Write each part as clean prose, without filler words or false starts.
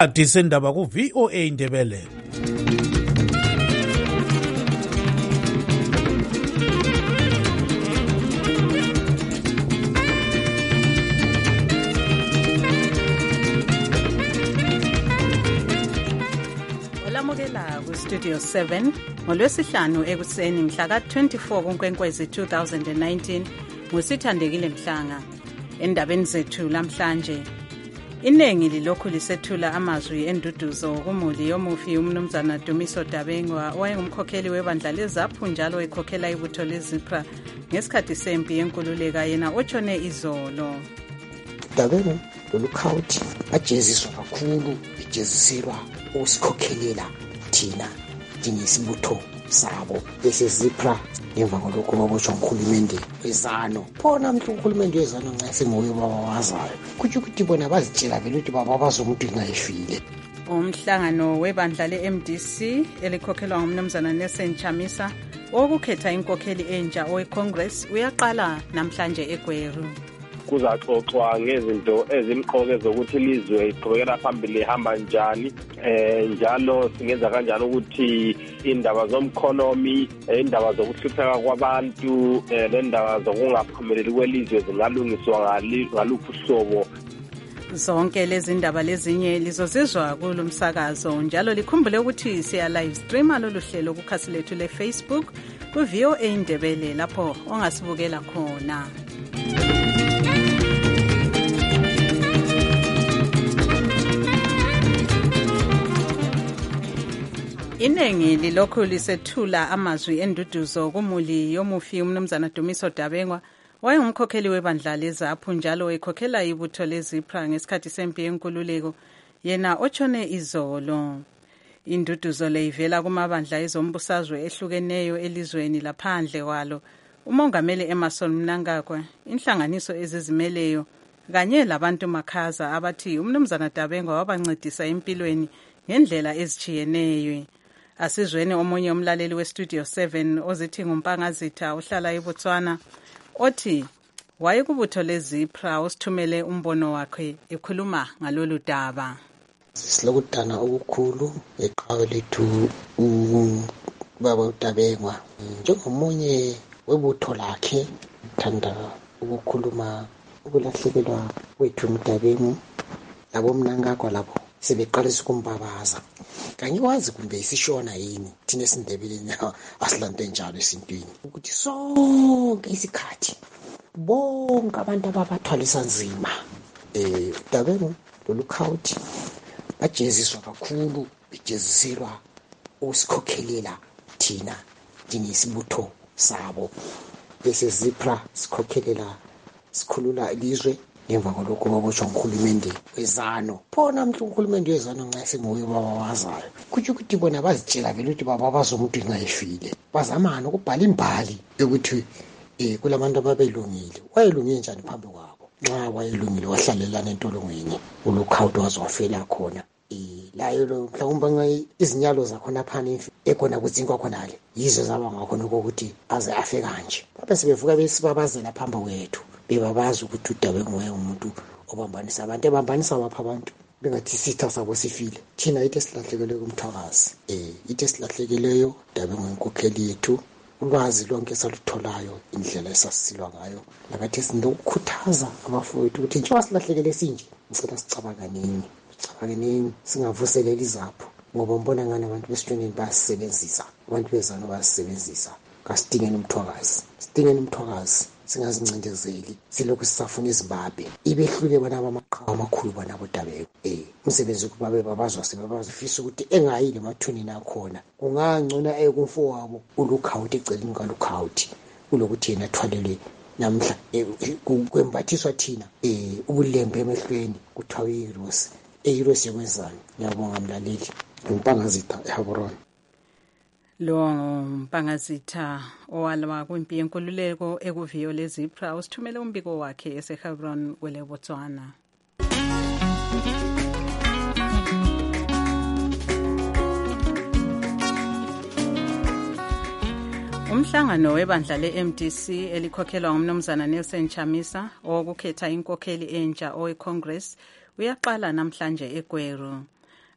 Adisendaba ku VOA Ndebele. Olamukela ku Studio 7 ngolwesihlanu ekuseni mhla ka-24 kuNkwenkwezi 2019 ngusithandekile Mhlanga. Endabeni zethu lamhlanje, iningi lilokhu lisethula amazwi enduduzo kumuli yomufi umnumzana Dumiso Dabengwa owayengumkhokheli webandla leZAPHU njalo ekhokhela ibutho leZIPRA ngesikhathi sempi yenkululeka yena otshone izolo. Dabengwa lolukhawuthi ajeziswa kakhulu, ejeziselwa usikhokhelela thina njengesibutho sabo leZIPRA ngemva kwalokho babotshwa nguhulumende wezano. Phona uhulumende wezano nxa senguye babawazayo kutsho ukuthi bona bazitshela vele ukuthi bababaza umuntu ngayifile. Umhlangano webandla le-MDC elikhokhelwa ngumnumzana Nelson Chamisa okukhetha inkokheli entsha owe-Congress uyaqala namhlanje eGweru. Kuzaxoxwa ngezinto ezimqoka zokuthi ilizwe iqhubekela phambili ihamba njani, njalo singenza kanjani ukuthi indaba zomkhonomi, indaba zokuhlupheka kwabantu, nendaba zokungaphumeleli kwelizwe zingalungiswa ngaluphi uhlobo. Zonke lezi ndaba lezinye lizozizwa kulo msakazo, njalo likhumbule ukuthi siya live streama lolu hlelo kukhasi lethu le-Facebook ku VOA Ndebele lapho ongasibukela khona. Iningi lilokhu lisethula amazwi enduduzo kumuli yomufi umnumzana Dumiso Dabengwa wayengumkhokheli webandla leZAPHU njalo ekhokhela ibutho leZIPRA ngesikhathi sempi yenkululeko yena otshone izolo. Induduzo le ivela kumabandla ezombusazwe ehlukeneyo elizweni laphandle kwalo, umongameli Emmerson Mnangagwa, inhlanganiso ezizimeleyo kanye labantu makhaza abathi umnumzana Dabengwa wabancedisa empilweni ngendlela ezijiyeneyo. Asizweni omunye umlaleli we-Studio 7 ozithi ngumpangazitha ohlala eBotswana othi wayekubutho leZIPRA osithumele umbono wakhe ekhuluma ngalolu daba. Silokudana okukhulu eqhawe lethu ubaba uDabengwa njengomunye webutho lakhe thanda ukukhuluma ukulahlekelwa kwethu uDabengwa labo Mnangagwa labo sebeqalisa ukumbabaza. Kangiwazi kumbe isishona yini thina esindebeleni asilande njalo esintwini ukuthi sonke isikhathi bonke abantu ababathwalisa nzima Dabengwa lolukhawuthi bajeziswa kakhulu, bejeziselwa usikhokhelela thina njengesibutho sabo leZIPRA sikhokhelela sikhulula ilizwe ngemva kwalokho babotshwa nguhulumende wezano. Phona uhulumende wezano nxa senguye babawazayo kutsho ukuthi bona bazitshela vele ukuthi bababaza umuntu ngayifile. Bazamana ukubhala imbali yokuthi kulabantu ababelungile. Wayelungile njani phambi kwabo? Nxa wayelungile wahlalelana entolongweni ulukhawuthi wazwafela khona. Layo mhlawumbe izinyalo zakhona phanifi ekhona kuzinkwa khonale yizo zaba ngakhona ukuthi aze afe kanje. Babe sebevuka besibabazela phambi kwethu bebabazi ukuthi uDabengwa umuntu obambanisa abantu, ebambanisa bapha abantu bengathi isitha sabo sifile. Thina ithi esilahlekeleyo kumthwakazi, ithi esilahlekeleyo Dabengwa inkokheli yethu, ulwazi lonke salutholayo, indlela esasisilwa ngayo. Lakathi sinokukhuthaza abafowethu ukuthi njengoba silahlekele sinje ngicela sicabanganeni singavuseleli iZAPHU ngoba mbona ngani abantu besitshoneni bayasebenzisa, abantu bezano bayasebenzisa. Kasidingeni umthwakazi singazincindezeli silokhu sisafuna izimbabhe ibehlule bona abamaqhawe amakhulu bona boDabengwa. Umsebenzi kubabe babazwa sebabazifisa ukuthi engayile emathuneni akhona kungangcona kumfowabo ulukhawuthi eceleni kalukhawuthi kulokuthi yena athwalelwe namhla kwembathiswa thina ubulembe emehlweni kuthiwa iRosi yekwezana. Ngiyabonga mlaleli, umpangazitha eHabron. Lo mpangazitha owalwa kwimpi yenkululeko ekuviyo leZIPRA usithumele umbiko wakhe eseHebron kwele Botswana. Umhlangano webandla le-MDC elikhokhelwa ngumnumzana Nelson Chamisa owokukhetha inkokheli entsha owe-Congress uyaqala namhlanje eGweru.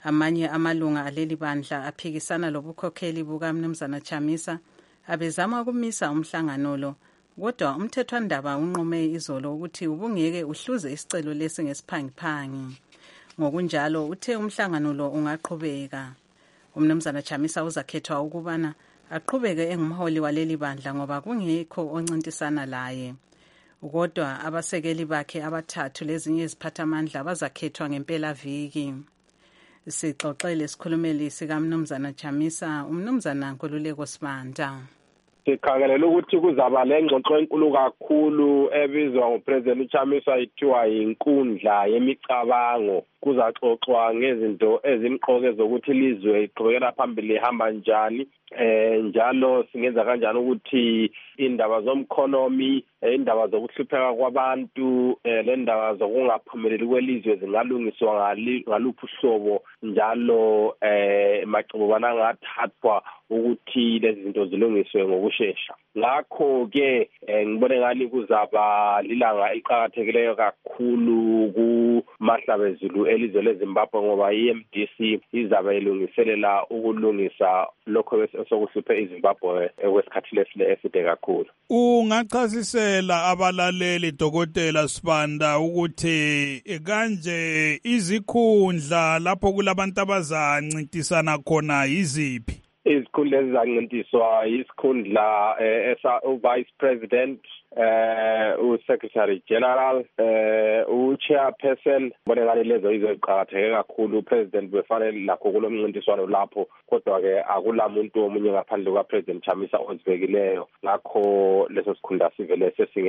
Amanye amalunga aleli bandla aphikisana lobukhokheli bukaMnumzana Chamisa abezama ukumisa umhlangano lo, kodwa umthethwandaba unqume izolo ukuthi ubungeke uhluze isicelo lesi ngesiphangiphangi. Ngokunjalo uthe umhlangano lo ungaqhubeka. UMnumzana Chamisa uzakhethwa ukubana aqhubeke engumholi waleli bandla ngoba kungekho oncintisana laye. Kodwa abasekeli bakhe abathathu lezinye iziphathamandla bazakhethwa ngempela viki. Sixoxele isikhulumeli sikaMnumzana Chamisa, uMnumzana Nkululeko Sibanda. Sikhangelela ukuthi kuzaba lengxoxo enkulu kakhulu ebizwa nguPresident uChamisa ithiwa inkundla yemicabango. Kuzaxoxwa ngezinto ezimqoke zokuthi ilizwe iqhubekela phambili ihamba njani, njalo singenza kanjani ukuthi indaba zomkhonomi, indaba zokuhlupheka kwabantu, lendaba zokungaphumeleli kwelizwe zingalungiswa ngaluphi uhlobo, njalo macebo angathathwa ukuthi lezi zinto zilungiswe ngokusheshsha. Ngakho-ke ngibone ngani kuzaba lilanga eliqhakathekileyo kakhulu kumahlabezulu elizwe leZimbabwe ngoba iMDC izabe ilungiselela ukulungisa lokho osokuhluphe iZimbabwe kwesikhathi eside kakhulu. Ungachasisela abalaleli Dr. Sibanda ukuthi kanje izikhundla lapho kulabantu abazancintisana khona yiziphi? Izikhundla ezizancintiswa isikhundla vice president, u-secretary general, u-chairperson. Bona ngani lezo izoqhakatheke kakhulu. President befanele lakho kulomncintiswano lapho, kodwa-ke akulamuntu omunye ngaphandle kukaPresident Chamisa ozibekileyo. Ngakho leso sikhundla sivele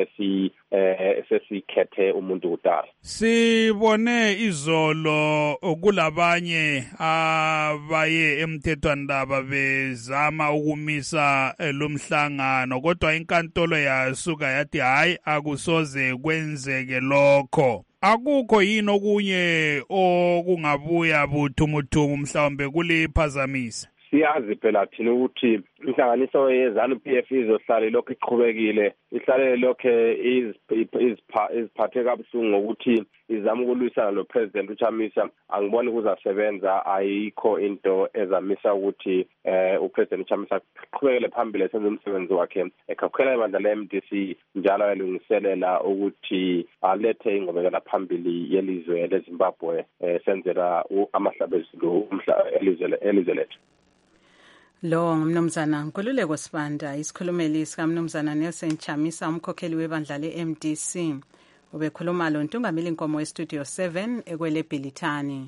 sesikhethe umuntu kudala. Sibone izolo kulabanye abaye emthethwandaba bezama ukumisa lomhlangano, kodwa inkantolo yasuka yathi hayi akusoze kwenzeke lokho. Akukho yini okunye okungabuya buthumuthumu mhlawumbe kuliphazamisa? Siyazi phela thina ukuthi inhlanganiso yeZANU-PF izohlala lokho iqhubekile, ihlalele lokho iziphathe kabuhlungu ngokuthi izama ukulwisana noPresident uChamisa. Angiboni kuzasebenza, ayikho into ezamisa ukuthi uPresident uChamisa aqhubekele phambili senze umsebenzi wakhe ekhokhela ibandla le-MDC, njalo elungiselela ukuthi alethe ingqubekela phambili yelizwe leZimbabwe senzela amahlabezulu elizwe lethu. Lo ngumnumzana Nkululeko Sibanda, isikhulumeli sikaMnumzana Nelson Chamisa, umkhokheli webandla le-MDC. Ubekhuluma lo Ntungamili Nkomo eStudio 7 ekwele Bhilithani.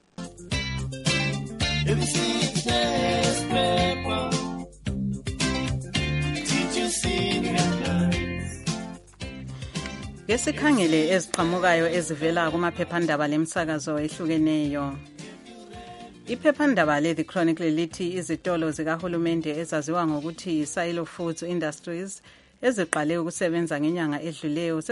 Ngesikhangele eziqhamukayo ezivela kumaphephandaba lemsakazo ehlukeneyo. Iphephandaba le-The Chronicle lithi izitolo zikahulumende ezaziwa ngokuthi Silo Foods Industries eziqale ukusebenza ngenyanga edluleyo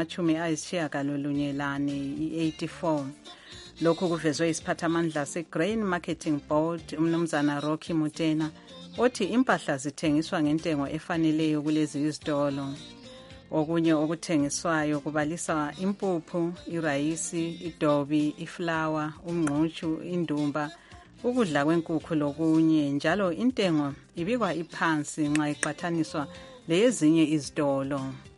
sezingama-94. Lokhu kuvezwe isiphathamandla se-Grain Marketing Board, uMnumzana Rocky Mutena, othi impahla zithengiswa ngentengo efaneleyo kulezi izitolo. Okunye okuthengiswayo kubalisa impuphu, irayisi, idobi, iflawa, umngqushu, indumba, ukudla kwenkukhu lokunye, njalo intengo ibikwa iphansi nxa iqhathaniswa leyezinye izitolo.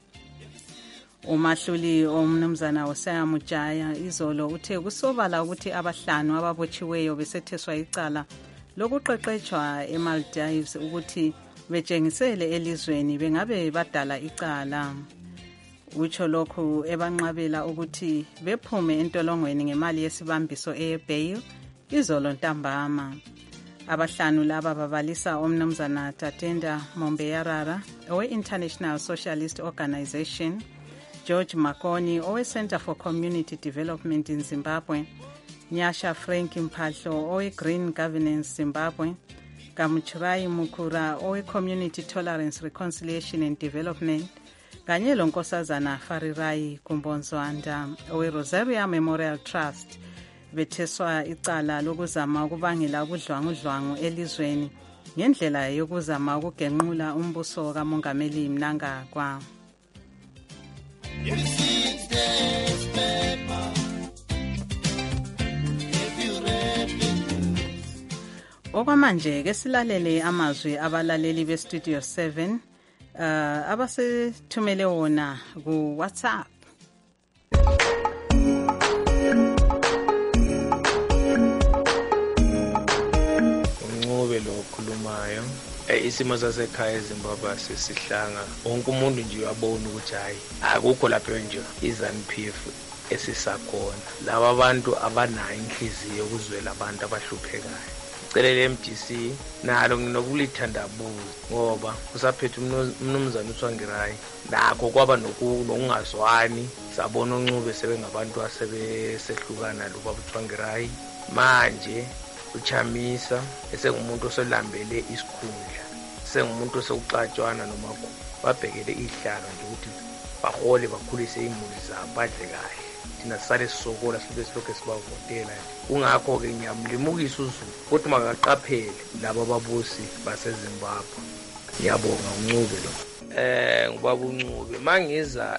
Umahluli omnumzana Hosea Mujaya izolo uthe kusobala ukuthi abahlanu ababotshiweyo besetheswa icala lokuqeqetshwa eMaldives ukuthi betshengisele elizweni bengabe badala icala. Utsho lokhu ebanqabela ukuthi bephume entolongweni ngemali yesibambiso eyebail izolo ntambama. Abahlanu laba babalisa omnumzana Tatenda Mombeyarara owe-International Socialist Organization, George Makoni owe-Center for Community Development in Zimbabwe, Nyasha Frank Mpahlo owe-Green Governance Zimbabwe, Kamuchirai Mukura owe-Community Tolerance Reconciliation and Development, kanye lonkosazana Farirai Kumbonzwanda owe-Rosaria Memorial Trust betheswa icala lokuzama ukubangela ubudlwangudlwangu elizweni ngendlela yokuzama ukugenqula umbuso kaMongameli Mnangagwa. Okwamanje ke silalele amazwi abalaleli bestudio 7 abasethumele wona ku WhatsApp. Ncube lo khulumayo isimo sasekhaya eZimbabwe sesihlanga wonke umuntu nje uyabona ukuthi hayi akukho lapho nje iZANU-PF esisakhona laba abantu abanayo inhliziyo ukuzwela abantu abahluphekayo. Celele MDC nalo nginokulithandabuza ngoba usaphethe umnumzana uThwangirayi nakho kwaba nokungazwani sabona uNcube sebengabantu asebesehlukana lo baba uThwangirayi manje uChamisa esengumuntu oselambele isikhundla sengumuntu osekuxatshwana nomakho babhekele ihlalo nje ukuthi bahole bakhulise imuli zabo badle kahle thina sale sisokola sibe silokho sibavotela kungakho ke ngiyamlimukisa uZulu ukuthi makaqaphele laba babusi baseZimbabwe. Ngiyabonga uNcube lo ngubaba uNcube mangiza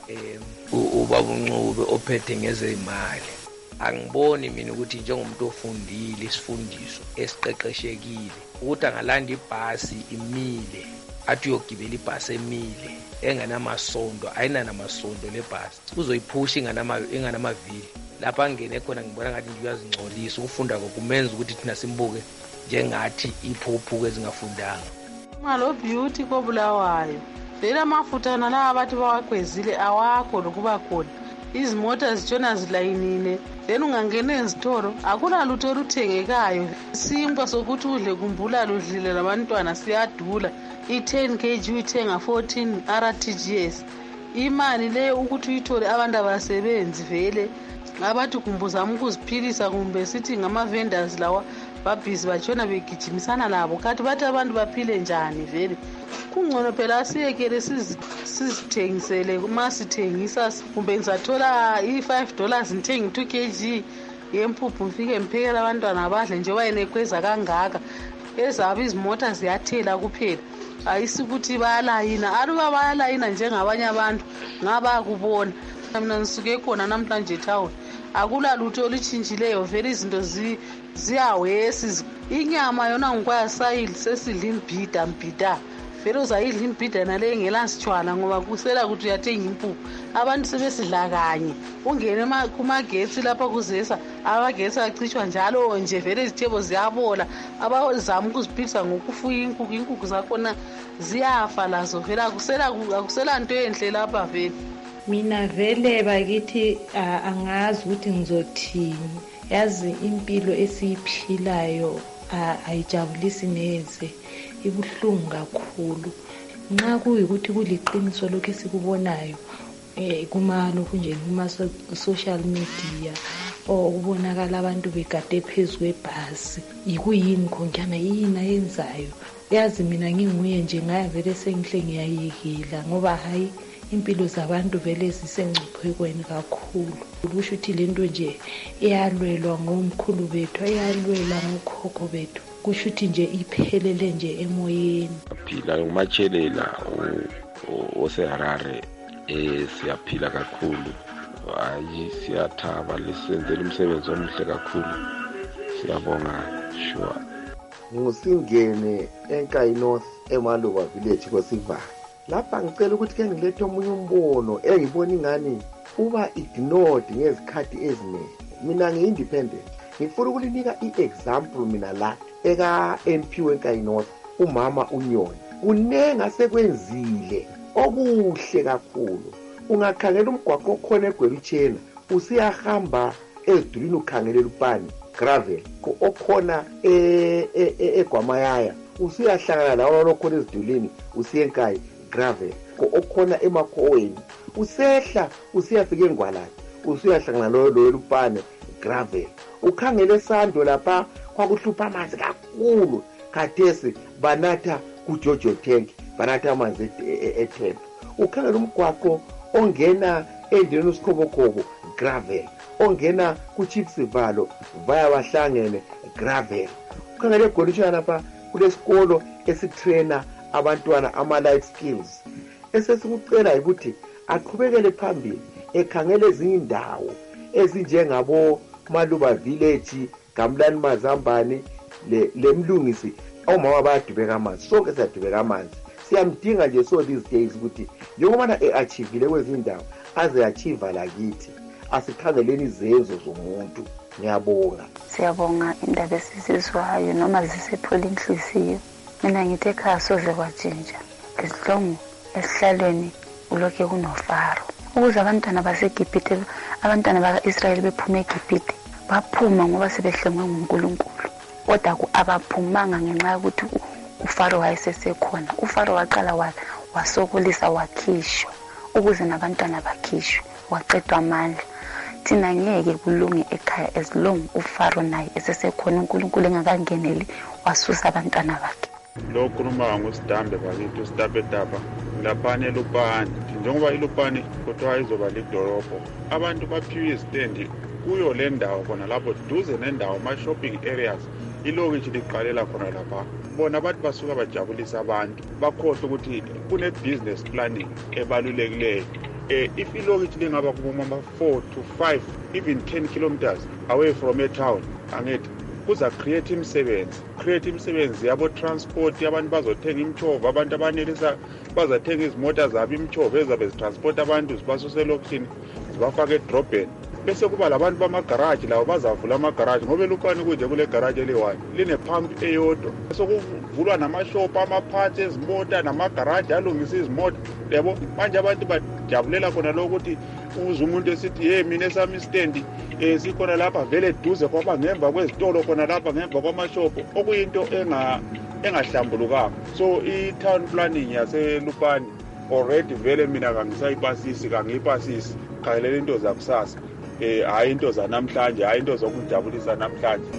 ubaba uNcube ophethe ngezemali angiboni mina ukuthi njengomuntu ofundile isifundiso esiqeqeshekile ukuthi angalanda ibhasi imile athi uyogibela ibhasi emile enganamasondo ayinanamasondo lebhasi uzoyiphusha inganamavili lapha angene khona ngibona ngathi ngiyazingcolisa ukufunda kokumenza ukuthi thina simbuke njengathi iphuphu ezingafundanga. Malo beauty kobulawayo vele amafutha nalaba bathi bawagwezile awakho lokuba khona izimota zitshona zilayinile then ungangena ezitoro akula lutho oluthengekayo simba sokuthi udle kumbula ludlile labantwana siyadula i10 kg uyithenga 14 RTGS imali leyo ukuthi uyithole abantu abasebenzi vele abathi kumbuzama ukuziphilisa kumbe sithi ngama vendors lawa babhizi batshona begijimisana labo kathi bathi abantu baphile njani vele kungcono phela asiyekele sizithengisele uma sithengisa kumbe ngizathola i$5 ngithenga 2 kg yempuphu ngifike ngiphekela abantwana abadle njengoba yenekweza kangaka ezabo izimota ziyathela kuphela ayisikuthi bayalayina aluba bayalayina njengabanye abantu ngaba kubona mina ngisuke khona namhlanje town akula lutho olutshintshileyo vele izinto ziyawesi inyama yona ngikwayasayili sesidla imbhida vele uzayidla imbhida nale engelasitshwala ngoba kusela ukuthi uyathenga impuphu abantu sebesidla kanye ungene kumagetsi lapha kuzesa abagesi acitshwa njalo nje vele izithebo ziyabola abazama ukuziphilisa ngokufuya inkukhu zakhona ziyafa lazo vele akusela nto enhle lapha vele. Mina vele bakithi angazi ukuthi ngizothini yazi impilo esiyiphilayo ayijabulisi neze ibuhlungu kakhulu nxa kuyikuthi kuliqiniso lokho esikubonayo kumalokhu nje kuma social media okubonakala abantu begade phezu kwebhasi ikuyini khonjana yini ayenzayo yazi mina nginguye nje ngavele sengihle ngiyayekela ngoba hayi impilo zabantu vele zisengcuphekweni kakhulu kusho ukuthi lento nje iyalwelwa ngomkhulu bethu iyalwela ngokhokho bethu kusho ukuthi nje iphelele nje emoyeni. Phila ngumatshelela oseHarare siyaphila kakhulu hayi siyathaba lesenzela umsebenzi omuhle kakhulu siyabonga sure. Ngusingene eNkayi North eMaluba village koSivana lapha ngicela ukuthi ke ngilethe omunye umbono engibona ingani uba ignored ngezikhathi eziningi. Mina ngi-independent ngifuna ukulinika i-example mina la eka MP weNkayi North umama uNyoni kunenga sekwenzile okuhle kakhulu. Ungakhangela umgwaqo okhona eGweluchena usiyahamba ezidulini ukhangelela upani gravel okhona eGwamayaya usiyahlangana lawo lokhona ezidulini usiyenkayi gravel okhona emakhoweni usehla usiyafika eNgwalani usiyahlangana lo lupane gravel ukhangele esando lapha kwakuhlupha amanzi kakhulu khathesi banatha kuJojo tank banatha amanzi eThemba. Ukhangele umgwaqo ongena endleleni uSikhobokobo gravel ongena kuChipsivalo vaya bahlangene gravel. Ukhangele eGweluchana lapha kulesikolo esitrainer abantwana ama-life skills esesikucela ukuthi aqhubekele phambili ekhangele ezinye indawo ezinjengabo Maluba village, Gamlani Mazambane, lemlungisi omama bayadubeka amanzi, sonke siyadubeka amanzi. Siyamdinga nje so these days ukuthi njengobana e-achievile kwezindawo aze achieve lakithi, asikhangeleni izenzo zomuntu. Ngiyabonga. Siyabonga indaba esizizwayo noma zisephola inhliziyo. Mina ngithi ekhaya soze kwatshintsha, esihlongo esihlalweni ulokhe kunofaro. Ukuze abantwana baseGibhithe, abantwana baka-Israyeli bephume eGibhithe, baphuma ngoba sebehlengwe nguNkulunkulu. Kodwa abaphumanga ngenxa yokuthi uFaro wayesesekhona. uFaro waqala wasokolisa wakhishwa ukuze nabantwana bakhishwe, waqedwa amandla. Thina ngeke kulunge ekhaya as long uFaro naye esesekhona, uNkulunkulu engakangeneli wasusa abantwana bakhe. Lo khuluma ngosidambe bakithi, usidambe daba laphana eLupane. Njengoba iLupane kuthiwa izoba lidolobho, abantu baphiwe izitendi kuyo le ndawo khona lapho duze nendawo ama-shopping areas ilokishi liqalela khona lapha. Bona bathi basuka bajabulisa abantu, bakhohlwe ukuthi kune-business planning ebalulekileyo. If ilokishi lingaba kuma 4 to 5 even 10 kilometers away from a town, angithi kuza create imisebenzi yabo transport, abantu bazothenga imchova, abantu abanelisa bazathenga izimota zabo imchova ezabe zitransport abantu zibasuse elokishini zibafaka edrobheni. Bese kuba labantu bamagaraji lawo bazavula amagaraji ngoba eLupane kunje kule garaji eli-1 line-pump eyodwa. Sekuvulwa namashop amaphathi ezimota namagaraji alungisa izimota. Yabo manje abantu bajabulela khona lokho ukuthi uze umuntu esithi mina esami istendi sikhona lapha vele duze kwaba ngemva kwezitolo khona lapha ngemva kwamashopo, okuyinto engahlambulukanga. So i-town planning yaseLupane already vele mina kangisayipasisi, kangiyipasisi, khangelela into zakusasa. Hayi into zanamhlanje, hayi into zokujabulisa namhlanje.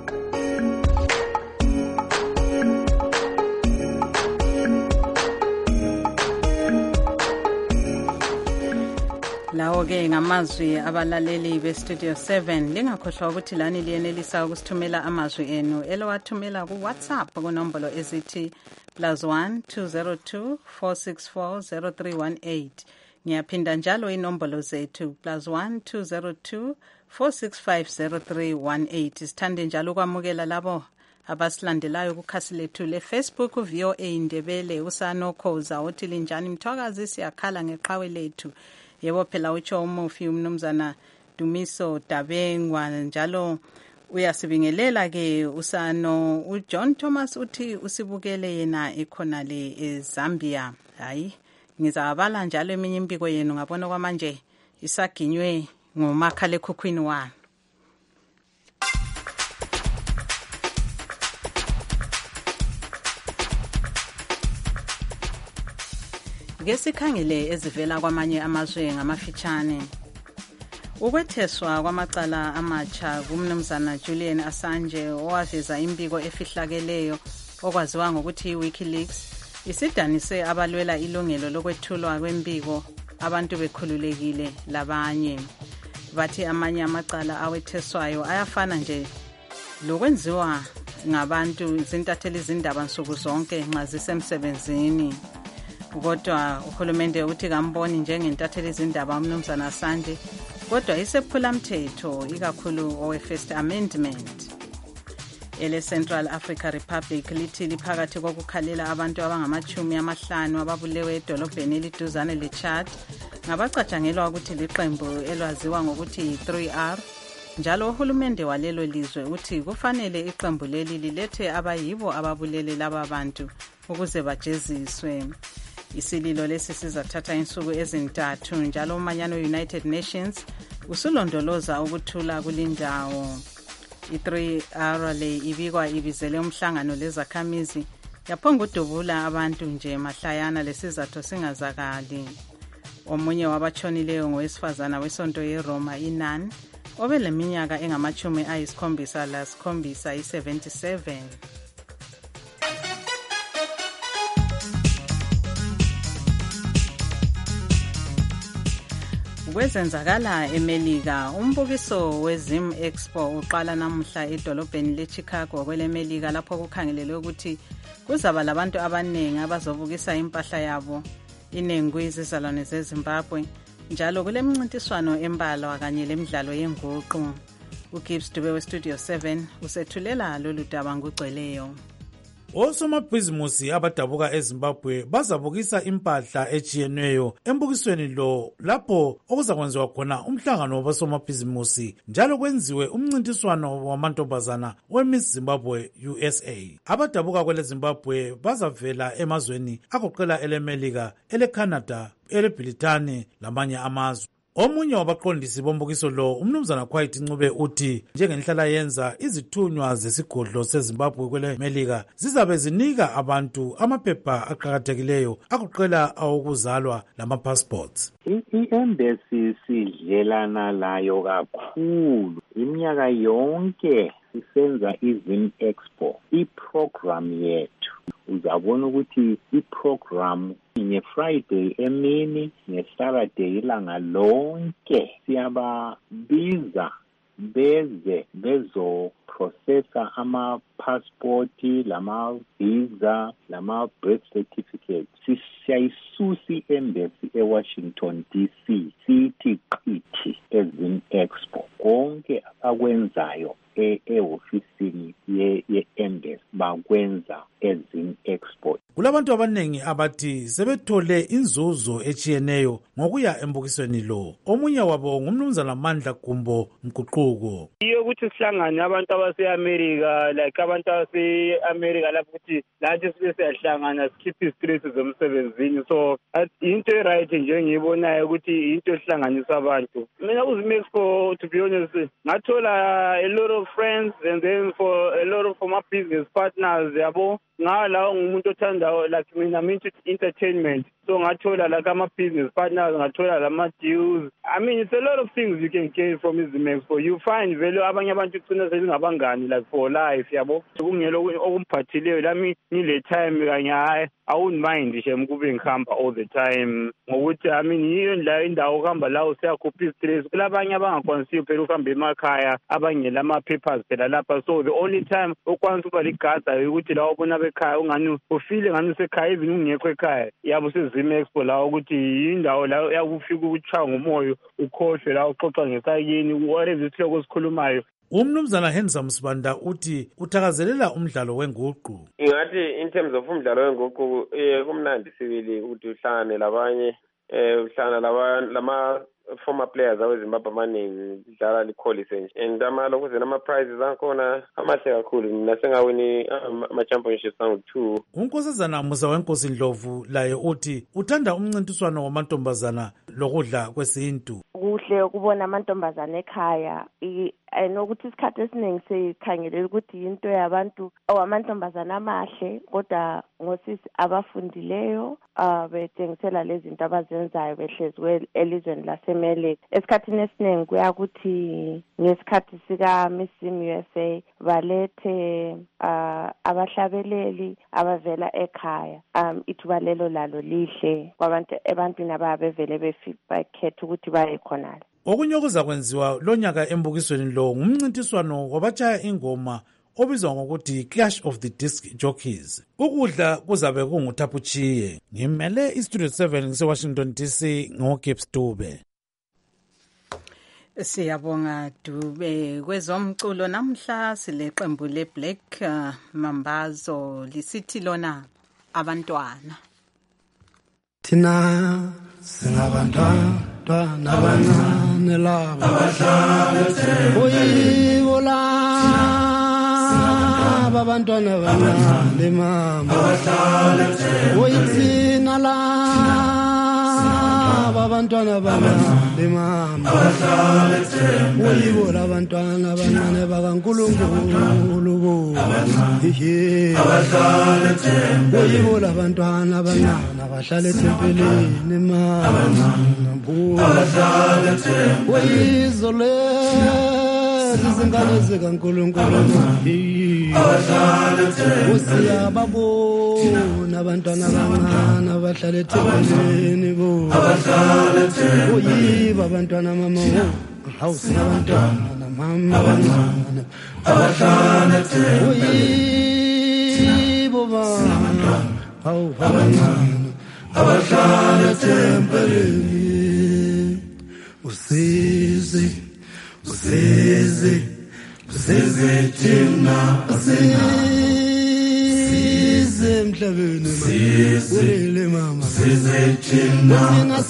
Lawo-ke ngamazwi abalaleli beStudio 7. Lingakhohlwa ukuthi lani liyenelisa ukusithumela amazwi enu elowathumela kuWhatsApp kunombolo ezithi +1 202 464 0318. Ngiyaphinda njalo inombolo zethu +1 202 465 0318. Sithande njalo ukwamukela labo abasilandelayo kukhasi lethu leFacebook VOA Indebele. Usanokhoza othi linjani Mthwakazi, siyakhala ngeqhawe lethu. Yebo phela utsho umufi umnumzana Dumiso Dabengwa, njalo uyasibingelela ke usano. uJohn Thomas uthi usibukele yena ekhona le eZambia. Hayi ngizabala njalo eminye impiko yenu, ngabona kwamanje isaginywe ngomakhalekhukhwini wami. Ngesikhangele ezivela kwamanye amazwe ngamafitshane. Ukwetheswa kwamacala amatsha kumnumzana Julian Assange owaveza impiko efihlakeleyo okwaziwa ngokuthi WikiLeaks isidanise abalwela ilungelo lokwethulwa kwempiko abantu bekhululekile labanye. Bathi amanye amacala awetheswayo ayafana nje lokwenziwa ngabantu zintatheli izindaba nsuku zonke nxa zisemsebenzini. Kodwa uhulumende uthi kamboni njengentatheli izindaba umnumzana Assange, kodwa isephula mthetho ikakhulu owe-First Amendment. Central Africa Republic lithi liphakathi kokukhalela abantu abangama-50 ababulewe edolobheni eliduzane leChad ngabacatshangelwa ukuthi liqembu elwaziwa ngokuthi yi-3R. Njalo uhulumende walelo lizwe uthi kufanele iqembu leli lilethe abayibo ababulele laba bantu ukuze bajeziswe. Isililo lesi sizathatha insuku ezintathu, njalo umanyano United Nations usulondoloza ukuthula kulindawo. I-3R le ibikwa ibizele umhlangano lezakhamizi yaphonga udubula abantu nje mahlayana lesizathu singazakali. Omunye wabatshonileyo ngowesifazana wesonto yeRoma iNan obeleminyaka engama-77 i-77. Kwezenzakala eMelika, umbukiso weZim Expo uqala namuhla edolobheni leChicago kweleMelika, lapho kukhangelelwe ukuthi kuzaba labantu abaningi abazobukisa impahla yabo inengi kwizizalwane zeZimbabwe. Njalo kulemncintiswano embalwa kanye lemidlalo yenguqu. uGibbs Dube westudio 7 usethulela lolu daba ngugcweleyo. Osomabhizimusi abadabuka eZimbabwe bazabukisa impahla ejiyeneyo embukisweni lo lapho okuzakwenziwa khona umhlangano wabosomabhizimusi njalo kwenziwe umncintiswano wamantombazana weMiss Zimbabwe USA. Abadabuka kwele Zimbabwe bazavela emazweni agoqela eleMelika, eleCanada, eleBritani lamanye amazwe. Omunye wabaqondisi bombukiso lo umnumzana Quiet Ncube uthi njengenhlala yenza izithunywa zesigodlo seZimbabwe kwele Melika zizabe zinika abantu amaphepha aqhakathekileyo agoqela awokuzalwa lama-passports. I-embassy sidlelana layo kakhulu iminyaka yonke sisenza iZim Expo iprogram yethu. Uzabona ukuthi iprogram nge-Friday emini nge-Saturday ilanga lonke siyababiza beze bezoprocessa ama-passport, lama-visa, lama-birth certificate. Siyayisusa embassy eWashington DC sithi qithi eZim Expo. Konke akwenzayo e-ofisini ye-embassy bakwenza eZim Expo. Kulabantu abanengi abathi sebethole inzuzo echiyeneyo ngokuya embukisweni lo. Omunye wabo ngumnumzana Mandla Gumbo Mguquko. Iyo ukuthi sihlangane abantu abase-America, like abantu abase-America lapho ukuthi lathi sibe siyahlangana sikhiphe istress zomsebenzini. So into right nje ngiyibonayo ukuthi into ehlanganisa abantu. Mina uZim Expo, to be honest, ngathola a lot of friends, and then for a lot of my business partners yabo ngala ngumuntu othanda like mina I'm into entertainment, so ngathola like ama business partners, ngathola lama deals. I mean it's a lot of things you can gain from iZim Expo. You find vele abanye abantu ugcina sezingabangani like for life yabo. Kungelo okumphathileyo lami ngile time kanye hayi I wouldn't mind nje mkube ngihamba all the time ngokuthi I mean yiyo la indawo uhamba la usiyakhupha istress. Kulabanye abangakwanisiyo phela ukuhamba emakhaya abangela ama papers phela lapha, so the only time okwanisa uba ligada ukuthi la ubona bekhaya ungani ufile ngani usekhaya even ungekho ekhaya yabo seZim Expo la ukuthi indawo la yakufika ukuchaya ngomoyo ukhohlwe la uxoxa ngesakini whatever isihloko esikhulumayo. Umnumzana Henza Msibanda uthi uthakazelela umdlalo wenguqu. Ingathi in terms of umdlalo wenguqu kumnandi sibili ukuthi uhlangane labanye uhlangana lama former players aweZimbabwe amaningi idlala likholise nje and lokuzena ama-prizes akhona amahle kakhulu. Nasengawini ama-championships angu-2. Unkosazana Musa weNkosi Ndlovu laye uthi uthanda umncintiswano wamantombazana lokudla kwesintu. Kuhle ukubona amantombazana ekhaya nokuthi isikhathi esiningi sikhangelela ukuthi into yabantu amantombazana amahle kodwa ngosisi abafundileyo bethengisela lezi zinto abazenzayo behlezi elizweni laseMelika. Esikhathini esiningi kuyakuthi ngesikhathi sika Miss USA balethe abahlabeleli abavela ekhaya. Ithuba lelo lalo lihle kwabantu ebantwini ababevele bakhetha ukuthi baye khonala. Okunye okuzakwenziwa lonyaka embukisweni lo ngumncintiswano wabatshaya ingoma obizwa ngokuthi Clash of the Disc Jockeys. Ukudla kuzabe kunguthapuchiye. Ngimele iStudio 7 ngiseWashington DC ngoGibbs Dube. Siyabonga Dube. Kwezomculo namhla sileqembu leBlack Mambazo lisithi lona abantwana. Thina singabantwana abancane labo oyibola abantwana abancane mama oyithina labo abantwana abancane mama oyibola abantwana abancane bakaNkulunkulu oyibola abantwana abancane abahlala ethempelini mama oyizole izingane zikaNkulunkulu usiyababona abantwana abancane abahlala ethempelini oyiba abantwana mama awusabantwana mama abancane oyibo baba hawu abancane abahlala ethempelini usizi sizithina size emhlabeni ulele mama sizithina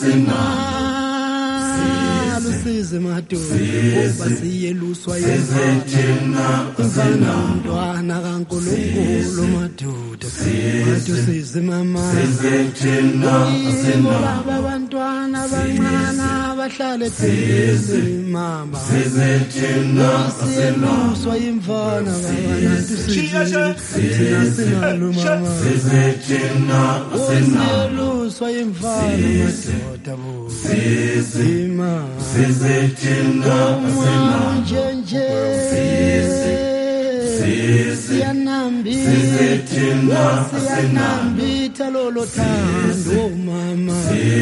size madoda basiyeluswa yezithina umntwana kaNkulunkulu madoda size mama sizithina abantwana abancane abahlala ekhaya mama sizithina siyeluswa imfana babantu sizithina sinalo mama sizithina siyeluswa imfana madoda bo sizima sizithina nje siyanambitha lolo thando mama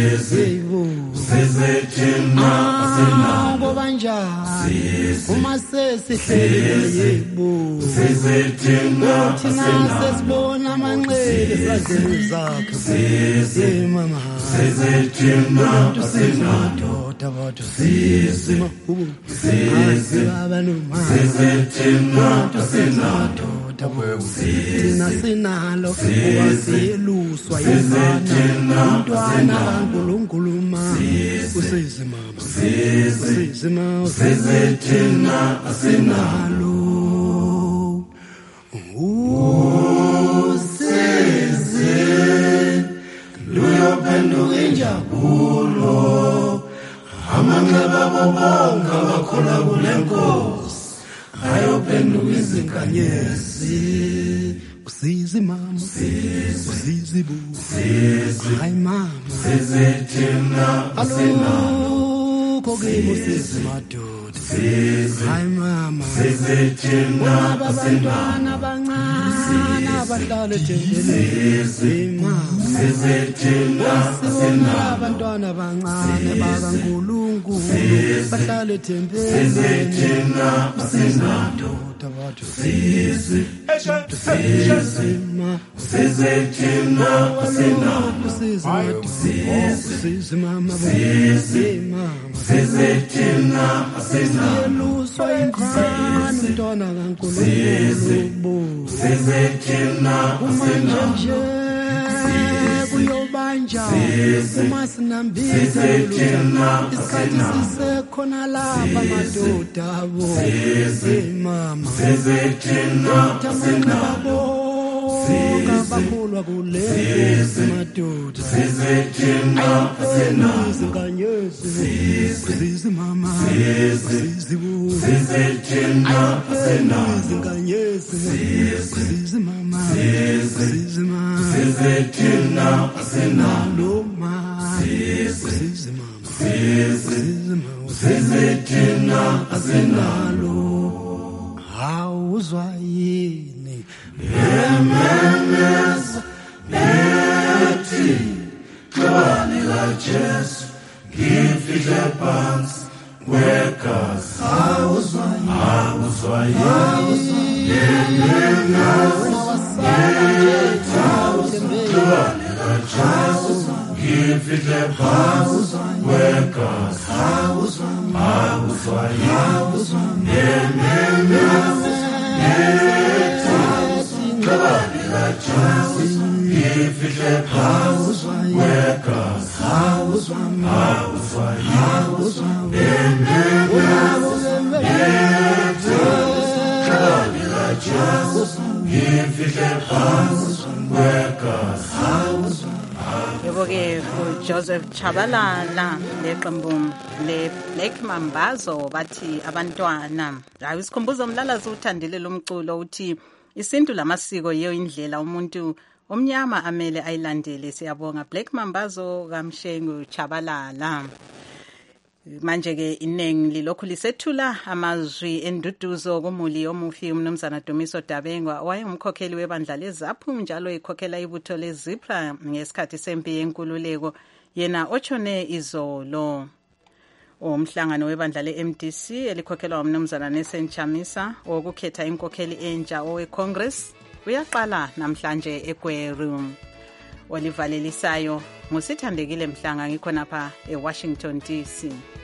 sizithina ngoba njani uma sesihleli yebo sizithina sesibona amanxele ezandleni zakhe mama sizithina madoda bathu sizima thina sinalo wasiyeluswa yimfana umntwana kaNkulunkulu usizimama sizithina sinalo luyophenduka injabulo amanxeba bonke abakholwa kule Nkosi ayophenduka izinkanyezi usizi mama usizi bu hayi mama sizithina alukho kimi usizi madoda hayi mama sizithina abantwana abancane abahlala ethembeni mama sizithina abantwana abancane bakaNkulunkulu bahlala ethembeni sizithina madoda bathu sizithina mama sizithina siyeluswa imfana umntwana kaNkulunkulu sizithina kumanje kuyobanja uma sinambitha isikhathi sisekhona lapha madoda abo mama sizithina bakholwa kule madoda sizithina izinkanyezi sizi mama sizithina izinkanyezi sizi mama sizithina sinalo sizi mama sizithina sinalo awuzwa yini Remembrance, Betty, Johnny Jesu, give it a pants, workers, house, give it a pants, workers, house, Ifile house workers house yebo-ke uJoseph Chabalala leqembu le-Black Mambazo bathi abantwana hayi isikhumbuzo umlalazi uthandile lomculo uthi isintu lamasiko yiyo indlela umuntu omnyama amele ayilandele. Siyabonga Black Mambazo kaMshengu Chabalala. Manje-ke inengi lilokhu lisethula amazwi enduduzo kumuli yomufi umnumzana Dumiso Dabengwa wayengumkhokheli webandla leZAPHU njalo ekhokhela ibutho leZIPRA ngesikhathi sempi yenkululeko yena otshone izolo. Umhlangano webandla le-MDC elikhokhelwa umnumzana Nelson Chamisa wokukhetha inkokheli entsha owe-Congress uyaqala namhlanje eGweru. Olivalelisayo ngusithandekile Mhlanga ngikhonapha eWashington DC.